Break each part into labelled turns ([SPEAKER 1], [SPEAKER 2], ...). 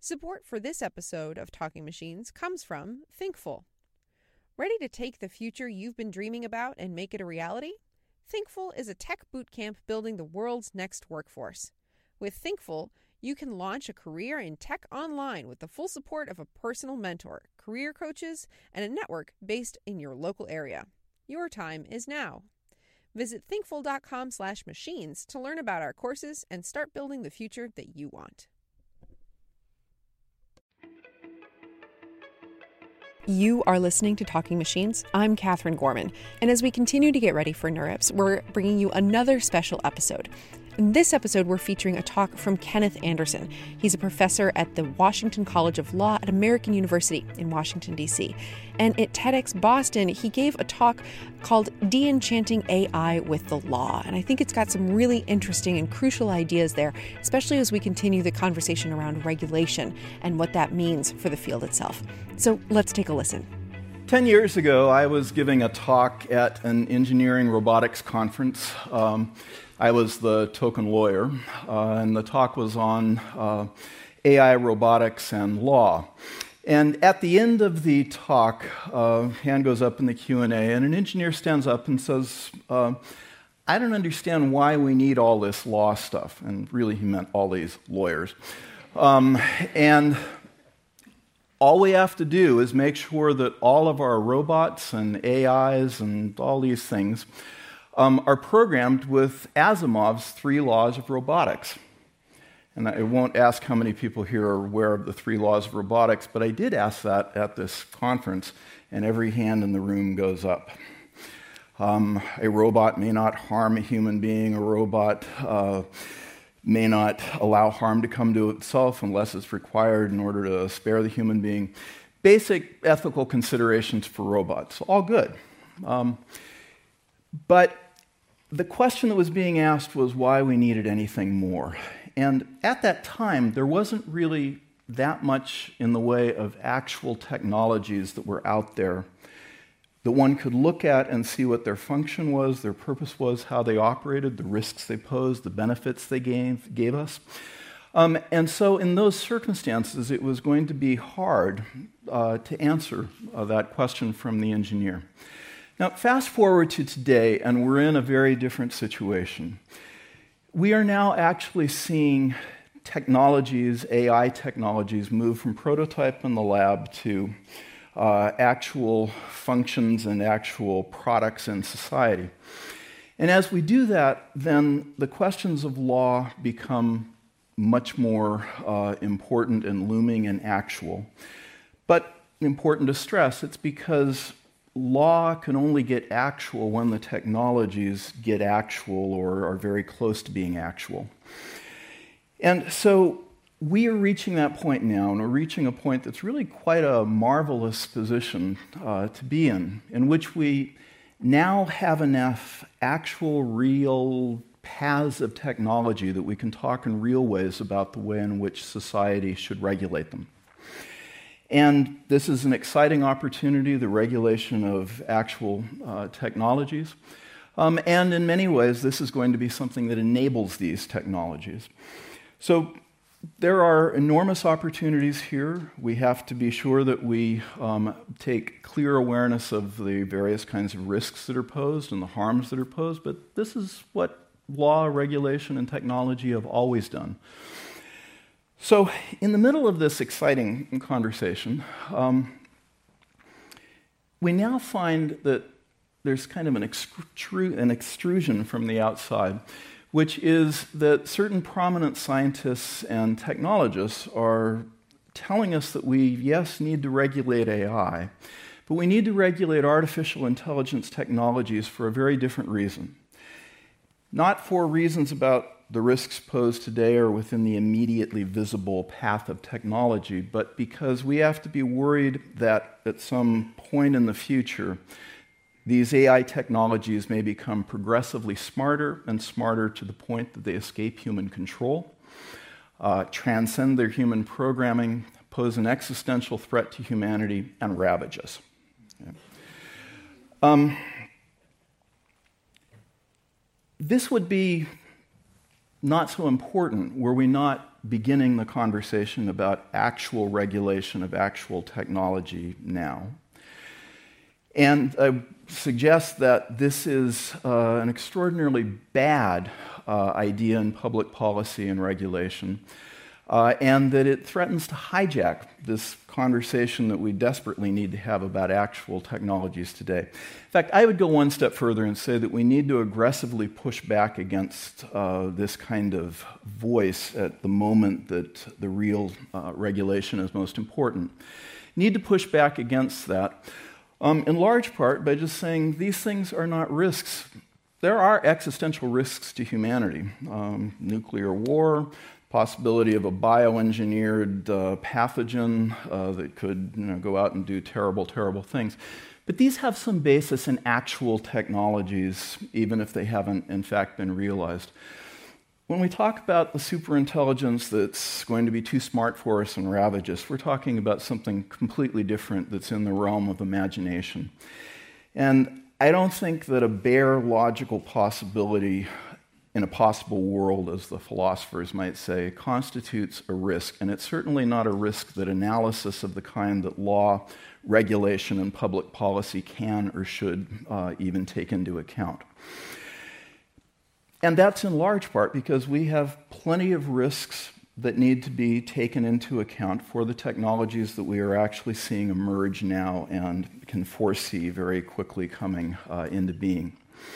[SPEAKER 1] Support for this episode of Talking Machines comes from Thinkful. Ready to take the future you've been dreaming about and make it a reality? Thinkful is a tech bootcamp building the world's next workforce. With Thinkful, you can launch a career in tech online with the full support of a personal mentor, career coaches, and a network based in your local area. Your time is now. Visit thinkful.com/machines to learn about our courses and start building the future that you want. You are listening to Talking Machines. I'm Catherine Gorman, and as we continue to get ready for NeurIPS, we're bringing you another special episode. In this episode, we're featuring a talk from Kenneth Anderson. He's a professor at the Washington College of Law at American University in Washington, D.C. And at TEDx Boston, he gave a talk called De-Enchanting AI with the Law. And I think it's got some really interesting and crucial ideas there, especially as we continue the conversation around regulation and what that means for the field itself. So let's take a listen.
[SPEAKER 2] 10 years ago, I was giving a talk at an engineering robotics conference. I was the token lawyer, and the talk was on AI, robotics, and law. And at the end of the talk, hand goes up in the Q&A, and an engineer stands up and says, I don't understand why we need all this law stuff. And really, he meant all these lawyers. And all we have to do is make sure that all of our robots and AIs and all these things are programmed with Asimov's 3 laws of robotics. And I won't ask how many people here are aware of the 3 laws of robotics, but I did ask that at this conference, and every hand in the room goes up. A robot may not harm a human being. A robot may not allow harm to come to itself unless it's required in order to spare the human being. Basic ethical considerations for robots, all good. But the question that was being asked was why we needed anything more. And at that time, there wasn't really that much in the way of actual technologies that were out there that one could look at and see what their function was, their purpose was, how they operated, the risks they posed, the benefits they gave us. And so in those circumstances, it was going to be hard to answer that question from the engineer. Now, fast forward to today, and we're in a very different situation. We are now actually seeing technologies, AI technologies, move from prototype in the lab to actual functions and actual products in society. And as we do that, then the questions of law become much more important and looming and actual. But important to stress, it's because law can only get actual when the technologies get actual or are very close to being actual. And so we are reaching that point now, and we're reaching a point that's really quite a marvelous position to be in which we now have enough actual, real paths of technology that we can talk in real ways about the way in which society should regulate them. And this is an exciting opportunity, the regulation of actual technologies. And in many ways, this is going to be something that enables these technologies. So there are enormous opportunities here. We have to be sure that we take clear awareness of the various kinds of risks that are posed and the harms that are posed. But this is what law, regulation, and technology have always done. So in the middle of this exciting conversation, we now find that there's kind of an extrusion from the outside, which is that certain prominent scientists and technologists are telling us that we, yes, need to regulate AI, but we need to regulate artificial intelligence technologies for a very different reason. Not for reasons about the risks posed today or within the immediately visible path of technology, but because we have to be worried that at some point in the future, these AI technologies may become progressively smarter and smarter to the point that they escape human control, transcend their human programming, pose an existential threat to humanity, and ravage us. This would be not so important were we not beginning the conversation about actual regulation of actual technology now. And I suggest that this is an extraordinarily bad idea in public policy and regulation, and that it threatens to hijack this conversation that we desperately need to have about actual technologies today. In fact, I would go one step further and say that we need to aggressively push back against this kind of voice at the moment that the real regulation is most important. Need to push back against that, in large part by just saying these things are not risks. There are existential risks to humanity. Nuclear war, possibility of a bioengineered pathogen that could go out and do terrible, terrible things. But these have some basis in actual technologies, even if they haven't, in fact, been realized. When we talk about the superintelligence that's going to be too smart for us and ravage us, we're talking about something completely different that's in the realm of imagination. And I don't think that a bare logical possibility in a possible world, as the philosophers might say, constitutes a risk. And it's certainly not a risk that analysis of the kind that law, regulation, and public policy can or should even take into account. And that's in large part because we have plenty of risks that need to be taken into account for the technologies that we are actually seeing emerge now and can foresee very quickly coming into being.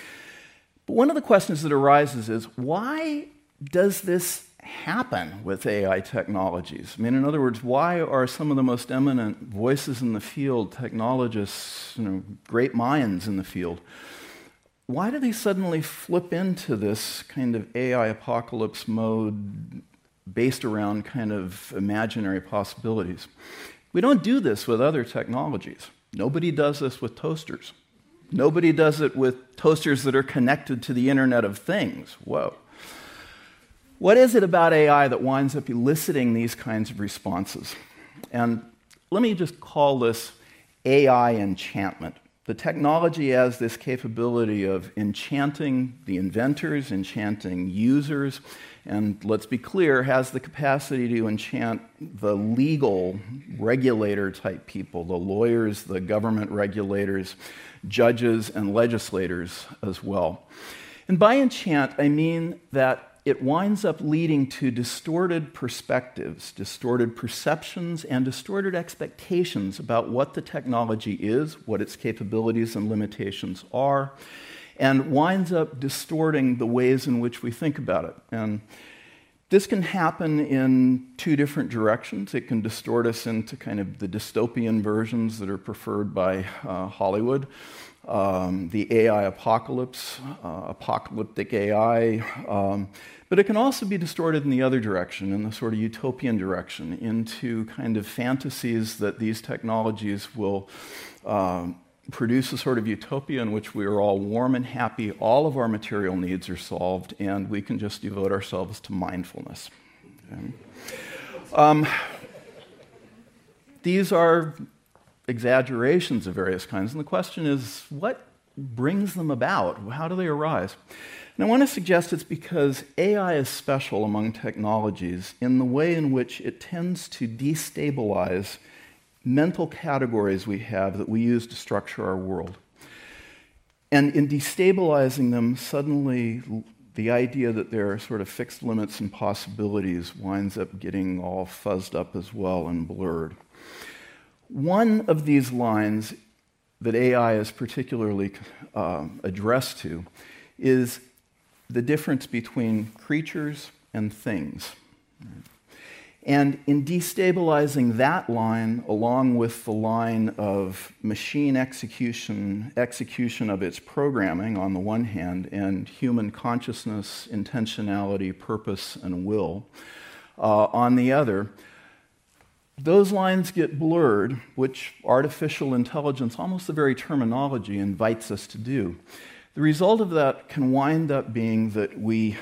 [SPEAKER 2] But one of the questions that arises is, why does this happen with AI technologies? I mean, in other words, why are some of the most eminent voices in the field, technologists, great minds in the field, why do they suddenly flip into this kind of AI apocalypse mode based around kind of imaginary possibilities? We don't do this with other technologies. Nobody does this with toasters. Nobody does it with toasters that are connected to the Internet of Things. Whoa. What is it about AI that winds up eliciting these kinds of responses? And let me just call this AI enchantment. The technology has this capability of enchanting the inventors, enchanting users, and let's be clear, has the capacity to enchant the legal regulator type people, the lawyers, the government regulators, judges, and legislators as well. And by enchant, I mean that it winds up leading to distorted perspectives, distorted perceptions, and distorted expectations about what the technology is, what its capabilities and limitations are, and winds up distorting the ways in which we think about it. And this can happen in two different directions. It can distort us into kind of the dystopian versions that are preferred by Hollywood. The AI apocalypse, apocalyptic AI, but it can also be distorted in the other direction, in the sort of utopian direction, into kind of fantasies that these technologies will produce a sort of utopia in which we are all warm and happy, all of our material needs are solved, and we can just devote ourselves to mindfulness. Okay. These are exaggerations of various kinds, and the question is, what brings them about? How do they arise? And I want to suggest it's because AI is special among technologies in the way in which it tends to destabilize mental categories we have that we use to structure our world. And in destabilizing them, suddenly the idea that there are sort of fixed limits and possibilities winds up getting all fuzzed up as well and blurred. One of these lines that AI is particularly addressed to is the difference between creatures and things. And in destabilizing that line, along with the line of machine execution of its programming on the one hand, and human consciousness, intentionality, purpose, and will on the other, those lines get blurred, which artificial intelligence, almost the very terminology, invites us to do. The result of that can wind up being that we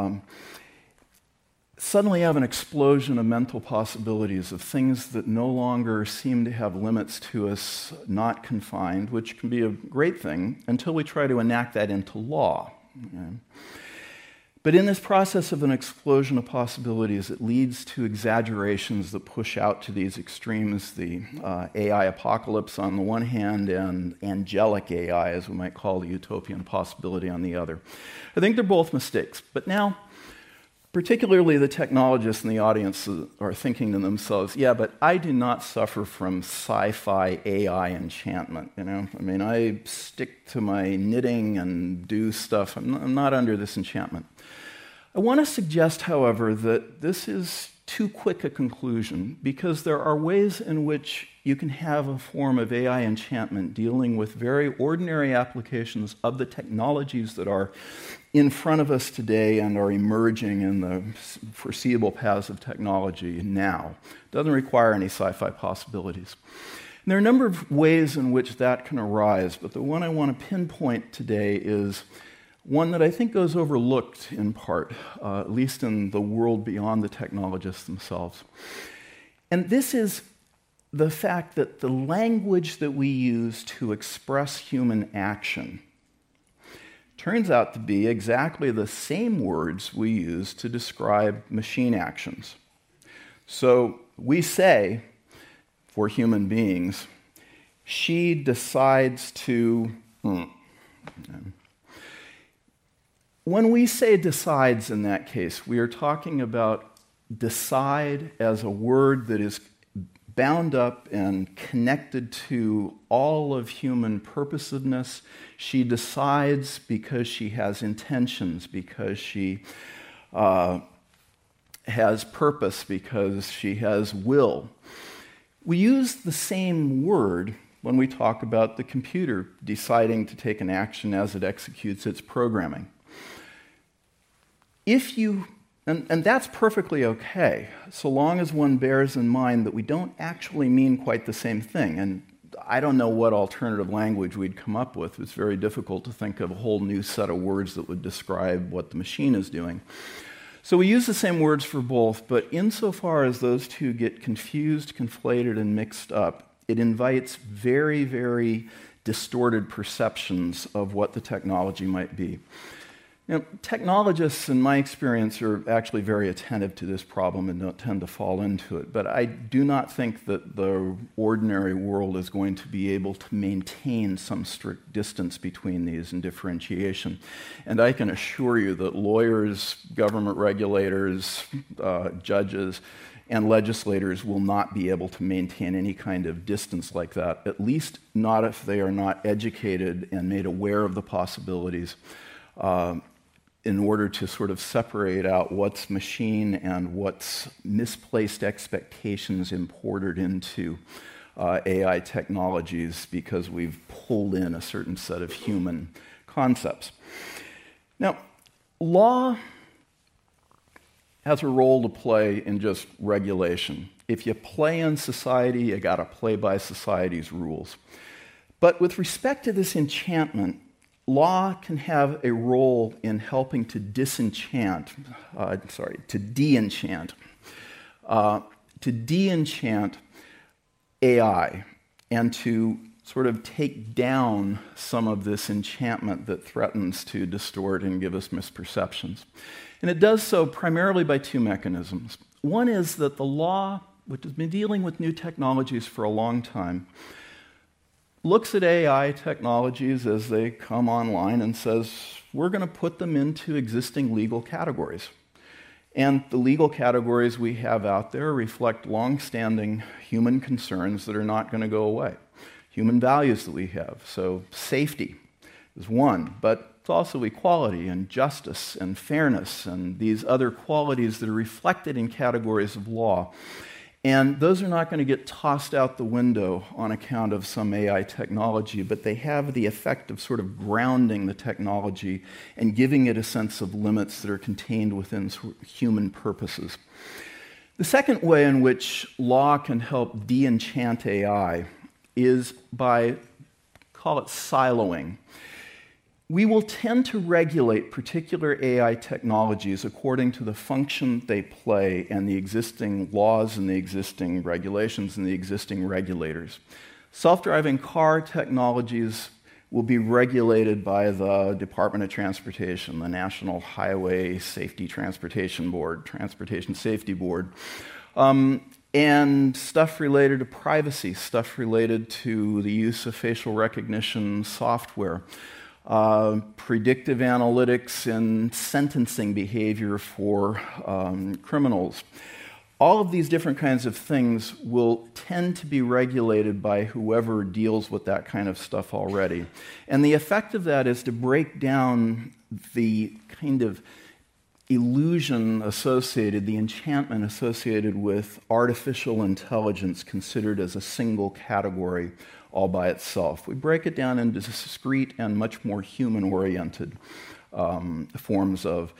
[SPEAKER 2] suddenly have an explosion of mental possibilities of things that no longer seem to have limits to us, not confined, which can be a great thing until we try to enact that into law. Okay? But in this process of an explosion of possibilities, it leads to exaggerations that push out to these extremes, the AI apocalypse on the one hand and angelic AI, as we might call the utopian possibility, on the other. I think they're both mistakes. But now, particularly the technologists in the audience are thinking to themselves, yeah, but I do not suffer from sci-fi AI enchantment. I stick to my knitting and do stuff. I'm not under this enchantment. I want to suggest, however, that this is too quick a conclusion because there are ways in which you can have a form of AI enchantment dealing with very ordinary applications of the technologies that are in front of us today and are emerging in the foreseeable paths of technology now. It doesn't require any sci-fi possibilities. And there are a number of ways in which that can arise, but the one I want to pinpoint today is one that I think goes overlooked in part, at least in the world beyond the technologists themselves. And this is the fact that the language that we use to express human action turns out to be exactly the same words we use to describe machine actions. So we say, for human beings, she decides to... When we say decides in that case, we are talking about decide as a word that is bound up and connected to all of human purposiveness. She decides because she has intentions, because she has purpose, because she has will. We use the same word when we talk about the computer deciding to take an action as it executes its programming. And that's perfectly okay, so long as one bears in mind that we don't actually mean quite the same thing. And I don't know what alternative language we'd come up with. It's very difficult to think of a whole new set of words that would describe what the machine is doing. So we use the same words for both, but insofar as those two get confused, conflated, and mixed up, it invites very, very distorted perceptions of what the technology might be. Technologists, in my experience, are actually very attentive to this problem and don't tend to fall into it. But I do not think that the ordinary world is going to be able to maintain some strict distance between these and differentiation. And I can assure you that lawyers, government regulators, judges, and legislators will not be able to maintain any kind of distance like that, at least not if they are not educated and made aware of the possibilities in order to sort of separate out what's machine and what's misplaced expectations imported into AI technologies because we've pulled in a certain set of human concepts. Now, law has a role to play in just regulation. If you play in society, you got to play by society's rules. But with respect to this enchantment, law can have a role in helping to de-enchant AI and to sort of take down some of this enchantment that threatens to distort and give us misperceptions. And it does so primarily by two mechanisms. One is that the law, which has been dealing with new technologies for a long time, looks at AI technologies as they come online and says, we're going to put them into existing legal categories. And the legal categories we have out there reflect long-standing human concerns that are not going to go away. Human values that we have. So safety is one, but it's also equality and justice and fairness and these other qualities that are reflected in categories of law. And those are not going to get tossed out the window on account of some AI technology, but they have the effect of sort of grounding the technology and giving it a sense of limits that are contained within human purposes. The second way in which law can help de-enchant AI is by, call it siloing. We will tend to regulate particular AI technologies according to the function they play and the existing laws and the existing regulations and the existing regulators. Self-driving car technologies will be regulated by the Department of Transportation, the National Highway Safety Transportation Board, Transportation Safety Board, and stuff related to privacy, stuff related to the use of facial recognition software, predictive analytics and sentencing behavior for criminals. All of these different kinds of things will tend to be regulated by whoever deals with that kind of stuff already. And the effect of that is to break down the kind of illusion associated, the enchantment associated with artificial intelligence considered as a single category all by itself. We break it down into discrete and much more human-oriented forms of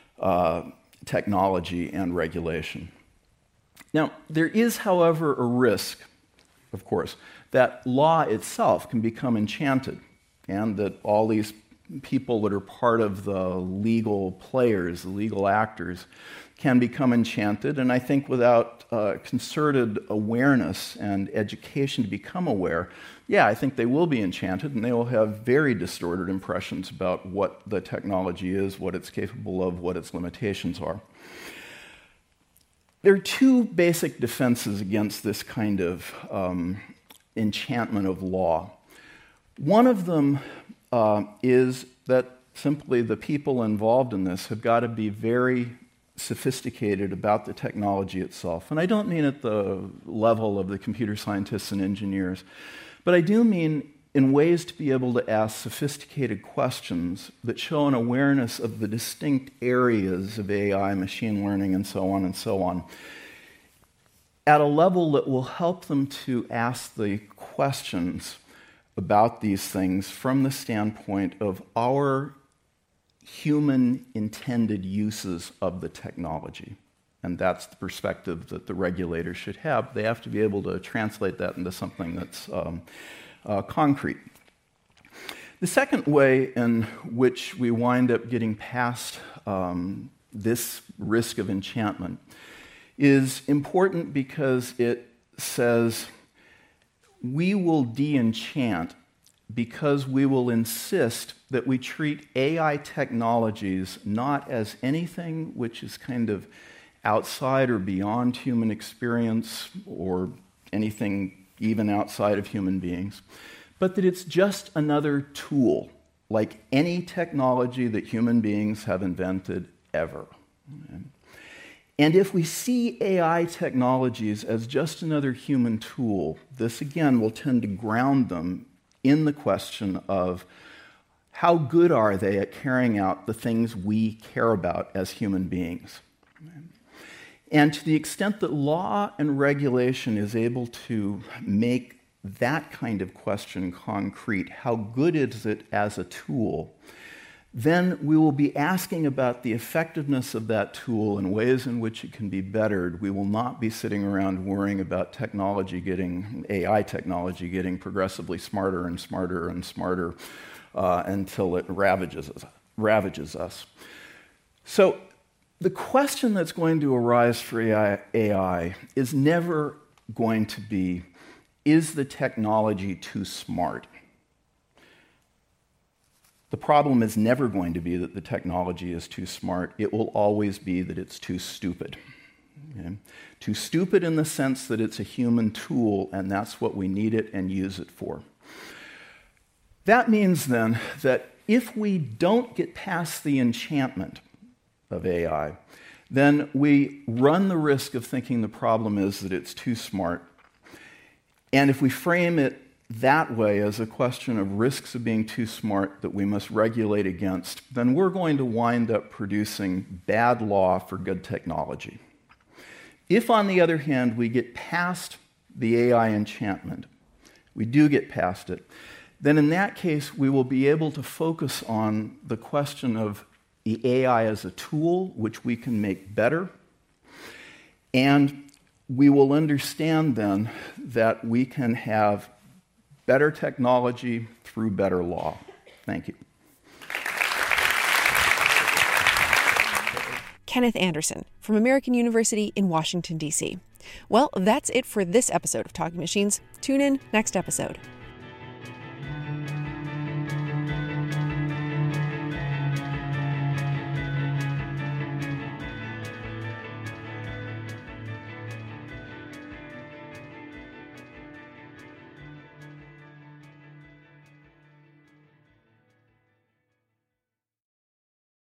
[SPEAKER 2] technology and regulation. Now, there is, however, a risk, of course, that law itself can become enchanted, and that all these people that are part of the legal players, the legal actors, can become enchanted. And I think without concerted awareness and education to become aware, I think they will be enchanted, and they will have very distorted impressions about what the technology is, what it's capable of, what its limitations are. There are two basic defenses against this kind of enchantment of law. One of them is that simply the people involved in this have got to be very sophisticated about the technology itself. And I don't mean at the level of the computer scientists and engineers, but I do mean in ways to be able to ask sophisticated questions that show an awareness of the distinct areas of AI, machine learning, and so on, at a level that will help them to ask the questions about these things from the standpoint of our human intended uses of the technology. And that's the perspective that the regulators should have. They have to be able to translate that into something that's concrete. The second way in which we wind up getting past this risk of enchantment is important because it says we will de-enchant because we will insist that we treat AI technologies not as anything which is kind of outside or beyond human experience or anything even outside of human beings, but that it's just another tool, like any technology that human beings have invented ever. And if we see AI technologies as just another human tool, this again will tend to ground them in the question of how good are they at carrying out the things we care about as human beings. And to the extent that law and regulation is able to make that kind of question concrete, how good is it as a tool, then we will be asking about the effectiveness of that tool and ways in which it can be bettered. We will not be sitting around worrying about AI technology getting progressively smarter and smarter and smarter until it ravages us. So the question that's going to arise for AI is never going to be, is the technology too smart? The problem is never going to be that the technology is too smart. It will always be that it's too stupid. Okay? Too stupid in the sense that it's a human tool, and that's what we need it and use it for. That means then that if we don't get past the enchantment of AI, then we run the risk of thinking the problem is that it's too smart. And if we frame it that way as a question of risks of being too smart that we must regulate against, then we're going to wind up producing bad law for good technology. If, on the other hand, we get past the AI enchantment, we do get past it, then in that case we will be able to focus on the question of the AI as a tool which we can make better, and we will understand then that we can have better technology through better law. Thank you.
[SPEAKER 1] Kenneth Anderson from American University in Washington, D.C. Well, that's it for this episode of Talking Machines. Tune in next episode.